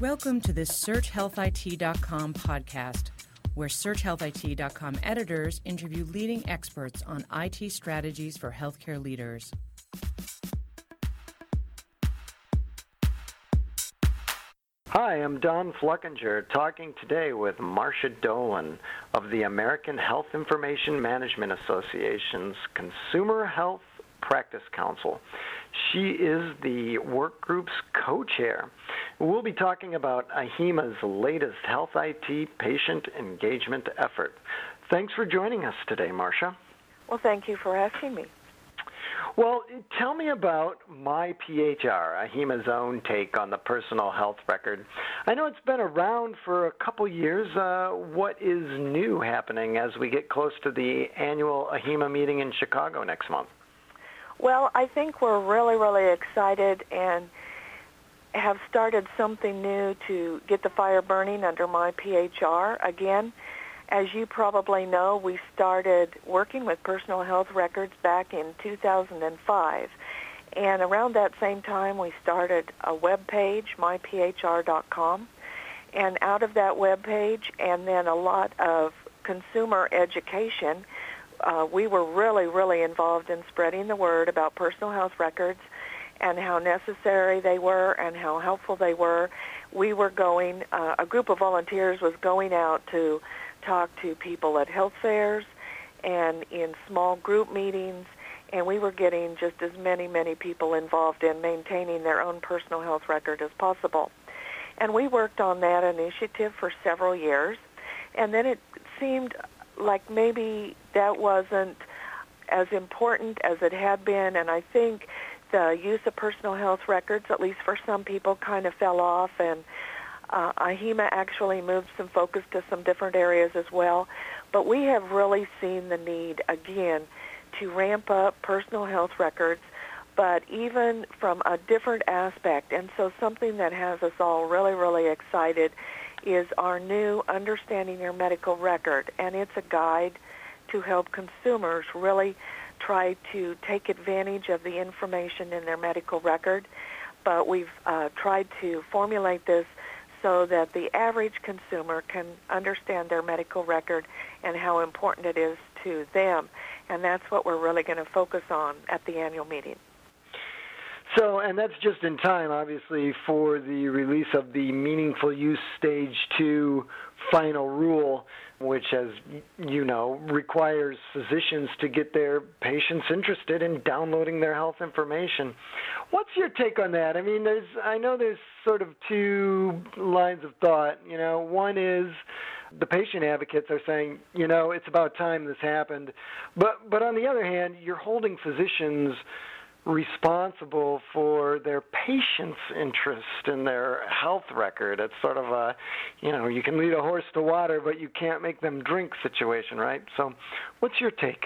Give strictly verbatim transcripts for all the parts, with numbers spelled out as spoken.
Welcome to the search health I T dot com podcast, where search health I T dot com editors interview leading experts on I T strategies for healthcare leaders. Hi, I'm Don Fluckinger, talking today with Marcia Dolan of the American Health Information Management Association's Consumer Health Practice Council. She is the work group's co-chair. We'll be talking about AHIMA's latest health I T patient engagement effort. Thanks for joining us today, Marcia. Well, thank you for asking me. Well, tell me about MyPHR, AHIMA's own take on the personal health record. I know it's been around for a couple years. Uh, what is new happening as we get close to the annual AHIMA meeting in Chicago next month? Well, I think we're really, really excited and have started something new to get the fire burning under MyPHR. Again, as you probably know, we started working with personal health records back in two thousand five. And around that same time, we started a web page, my P H R dot com. And out of that web page, and then a lot of consumer education, uh, we were really, really involved in spreading the word about personal health records and how necessary they were and how helpful they were. We were going, uh, a group of volunteers was going out to talk to people at health fairs and in small group meetings, and we were getting just as many, many people involved in maintaining their own personal health record as possible. And we worked on that initiative for several years, and then it seemed like maybe that wasn't as important as it had been, and I think the use of personal health records, at least for some people, kind of fell off, and uh, AHIMA actually moved some focus to some different areas as well. But we have really seen the need, again, to ramp up personal health records, but even from a different aspect. And so something that has us all really, really excited is our new Understanding Your Medical Record, and it's a guide to help consumers really try to take advantage of the information in their medical record. But we've uh, tried to formulate this so that the average consumer can understand their medical record and how important it is to them. And that's what we're really going to focus on at the annual meeting. So, and that's just in time, obviously, for the release of the Meaningful Use Stage two final rule, which, as you know, requires physicians to get their patients interested in downloading their health information. What's your take on that? I mean, there's, I know there's sort of two lines of thought. You know, one is the patient advocates are saying, you know, it's about time this happened. But, but on the other hand, you're holding physicians responsible for their patient's interest in their health record. It's sort of a, you know, you can lead a horse to water, but you can't make them drink situation, right? So what's your take?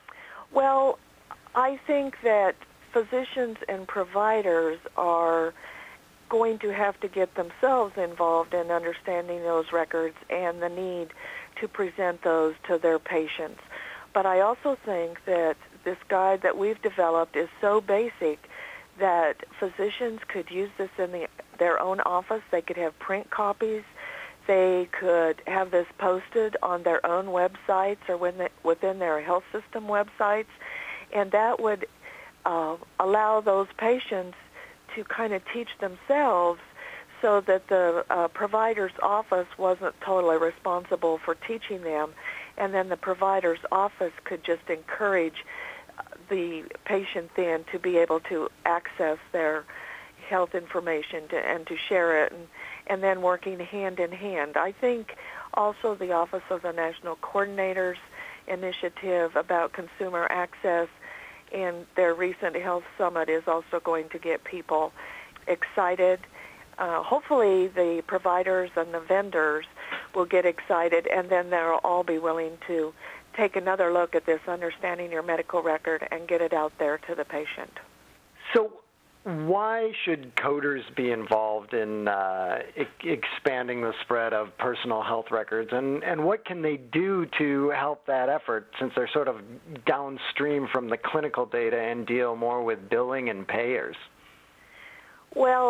Well, I think that physicians and providers are going to have to get themselves involved in understanding those records and the need to present those to their patients. But I also think that this guide that we've developed is so basic that physicians could use this in the, their own office. They could have print copies. They could have this posted on their own websites or within, within their health system websites, and that would uh, allow those patients to kind of teach themselves so that the uh, provider's office wasn't totally responsible for teaching them, and then the provider's office could just encourage the patient then to be able to access their health information to, and to share it, and, and then working hand in hand. I think also the Office of the National Coordinators initiative about consumer access and their recent health summit is also going to get people excited. Uh, hopefully the providers and the vendors will get excited, and then they'll all be willing to take another look at this Understanding Your Medical Record and get it out there to the patient. So why should coders be involved in uh, e- expanding the spread of personal health records, and, and what can they do to help that effort, since they're sort of downstream from the clinical data and deal more with billing and payers? Well,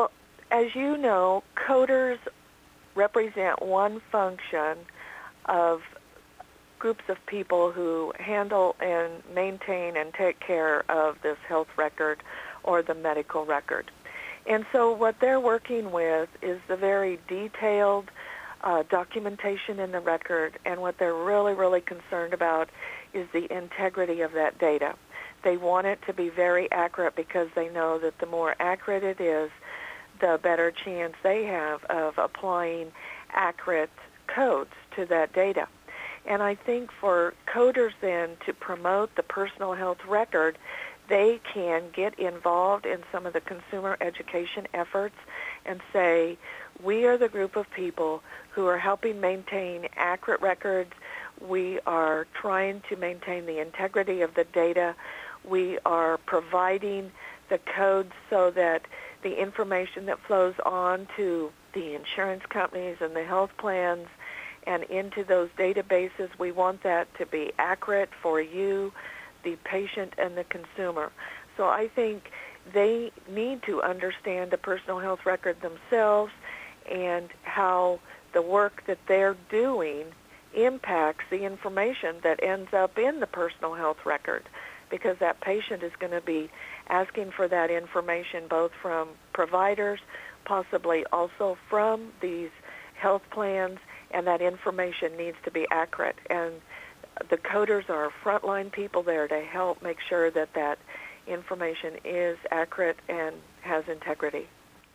as you know, coders represent one function of groups of people who handle and maintain and take care of this health record or the medical record. And so what they're working with is the very detailed uh, documentation in the record, and what they're really, really concerned about is the integrity of that data. They want it to be very accurate because they know that the more accurate it is, the better chance they have of applying accurate codes to that data. And I think for coders then to promote the personal health record, they can get involved in some of the consumer education efforts and say, we are the group of people who are helping maintain accurate records. We are trying to maintain the integrity of the data. We are providing the codes so that the information that flows on to the insurance companies and the health plans and into those databases, we want that to be accurate for you, the patient, and the consumer. So I think they need to understand the personal health record themselves and how the work that they're doing impacts the information that ends up in the personal health record, because that patient is going to be asking for that information both from providers, possibly also from these health plans, and that information needs to be accurate. And the coders are frontline people there to help make sure that that information is accurate and has integrity.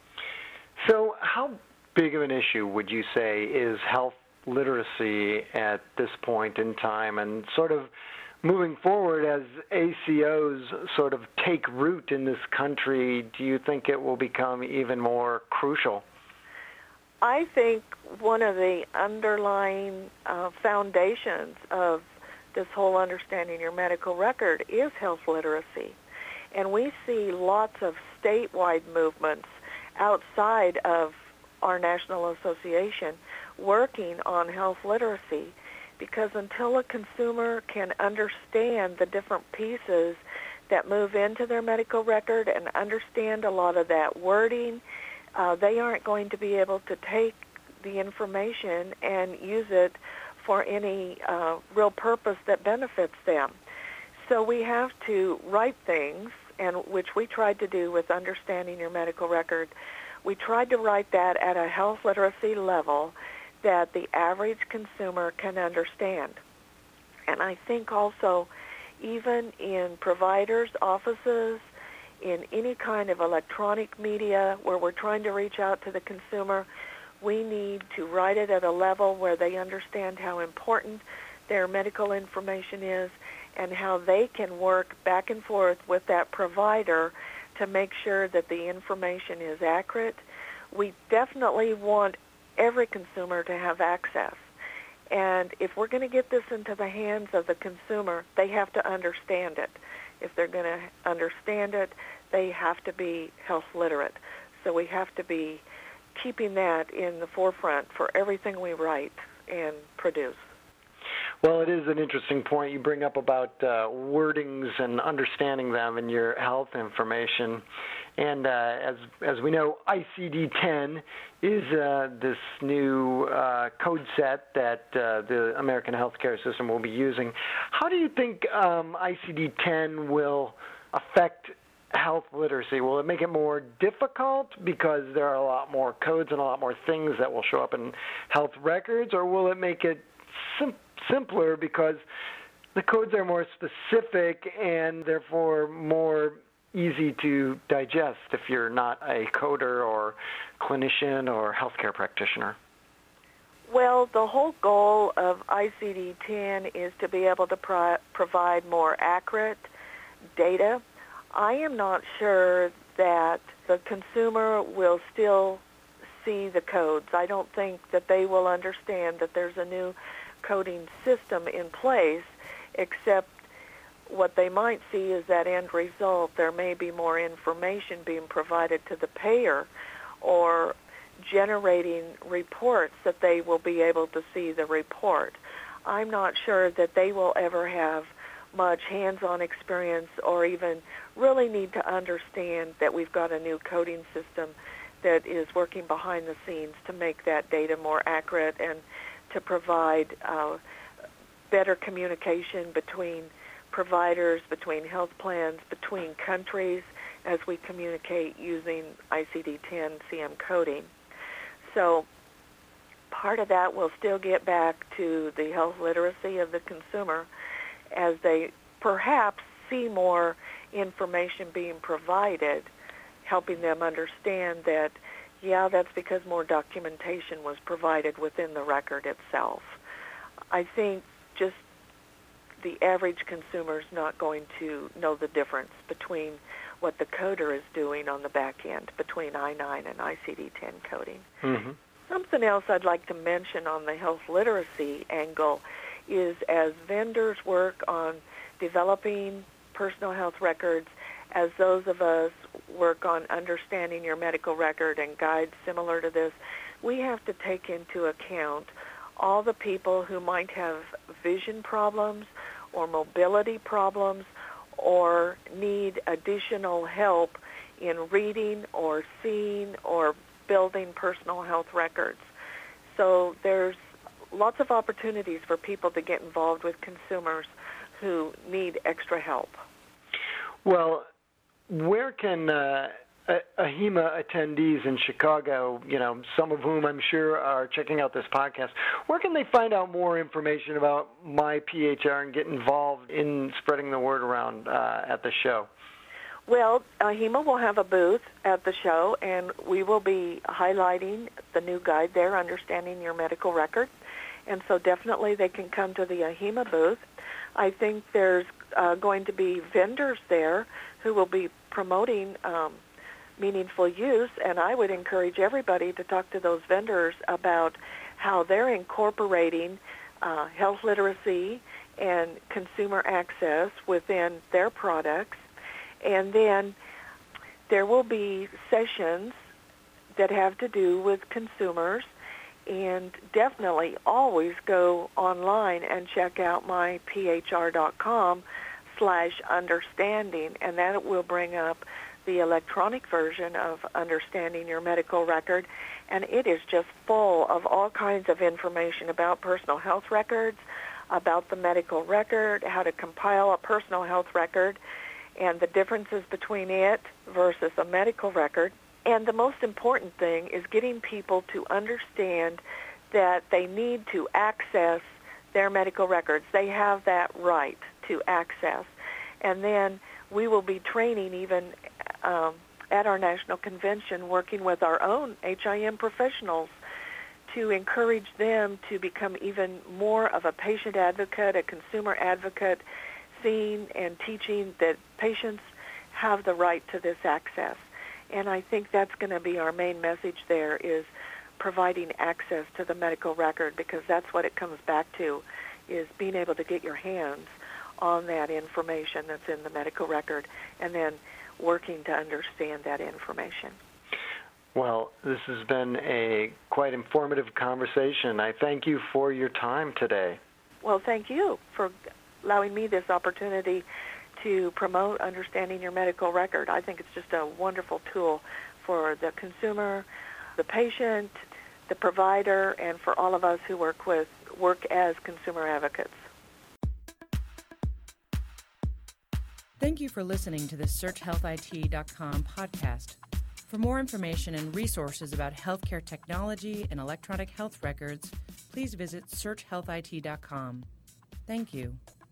So how big of an issue would you say is health literacy at this point in time, and sort of moving forward as A C Os sort of take root in this country, do you think it will become even more crucial? I think one of the underlying uh, foundations of this whole understanding your medical record is health literacy. And we see lots of statewide movements outside of our national association working on health literacy, because until a consumer can understand the different pieces that move into their medical record and understand a lot of that wording, uh, they aren't going to be able to take the information and use it for any uh, real purpose that benefits them. So we have to write things, and which we tried to do with understanding your medical record. We tried to write that at a health literacy level that the average consumer can understand. And I think also even in providers' offices, in any kind of electronic media where we're trying to reach out to the consumer, we need to write it at a level where they understand how important their medical information is and how they can work back and forth with that provider to make sure that the information is accurate. We definitely want every consumer to have access. And if we're going to get this into the hands of the consumer, they have to understand it. If they're going to understand it, they have to be health literate. So we have to be keeping that in the forefront for everything we write and produce. Well, it is an interesting point you bring up about uh, wordings and understanding them in your health information. And uh, as as we know, I C D ten is uh, this new uh, code set that uh, the American healthcare system will be using. How do you think um, I C D ten will affect health literacy? Will it make it more difficult because there are a lot more codes and a lot more things that will show up in health records, or will it make it sim- simpler because the codes are more specific and therefore more easy to digest if you're not a coder or clinician or healthcare practitioner? Well, the whole goal of I C D ten is to be able to pro- provide more accurate data. I am not sure that the consumer will still see the codes. I don't think that they will understand that there's a new coding system in place, except what they might see is that end result. There may be more information being provided to the payer or generating reports that they will be able to see the report. I'm not sure that they will ever have much hands-on experience or even really need to understand that we've got a new coding system that is working behind the scenes to make that data more accurate and to provide uh, better communication between providers, between health plans, between countries as we communicate using I C D ten C M coding. So part of that will still get back to the health literacy of the consumer as they perhaps see more information being provided, helping them understand that, yeah, that's because more documentation was provided within the record itself. I think just the average consumer is not going to know the difference between what the coder is doing on the back end between I nine and I C D ten coding. Mm-hmm. Something else I'd like to mention on the health literacy angle is as vendors work on developing personal health records, as those of us work on understanding your medical record and guides similar to this, we have to take into account all the people who might have vision problems or mobility problems or need additional help in reading or seeing or building personal health records. So there's lots of opportunities for people to get involved with consumers who need extra help. Well, where can uh, AHIMA attendees in Chicago, you know, some of whom I'm sure are checking out this podcast, where can they find out more information about my P H R and get involved in spreading the word around uh, at the show? Well, AHIMA will have a booth at the show, and we will be highlighting the new guide there, Understanding Your Medical Record. And so definitely they can come to the AHIMA booth. I think there's uh, going to be vendors there who will be promoting um, meaningful use, and I would encourage everybody to talk to those vendors about how they're incorporating uh, health literacy and consumer access within their products. And then there will be sessions that have to do with consumers, and definitely always go online and check out my P H R dot com slash understanding, and that will bring up the electronic version of Understanding Your Medical Record, and it is just full of all kinds of information about personal health records, about the medical record, how to compile a personal health record, and the differences between it versus a medical record. And the most important thing is getting people to understand that they need to access their medical records. They have that right to access. And then we will be training even um, at our national convention, working with our own H I M professionals to encourage them to become even more of a patient advocate, a consumer advocate, seeing and teaching that patients have the right to this access. And I think that's going to be our main message there, is providing access to the medical record, because that's what it comes back to, is being able to get your hands on that information that's in the medical record and then working to understand that information. Well, this has been a quite informative conversation. I thank you for your time today. Well, thank you for allowing me this opportunity to promote Understanding Your Medical Record. I think it's just a wonderful tool for the consumer, the patient, the provider, and for all of us who work with work as consumer advocates. Thank you for listening to the Search Health I T dot com podcast. For more information and resources about healthcare technology and electronic health records, please visit Search Health I T dot com. Thank you.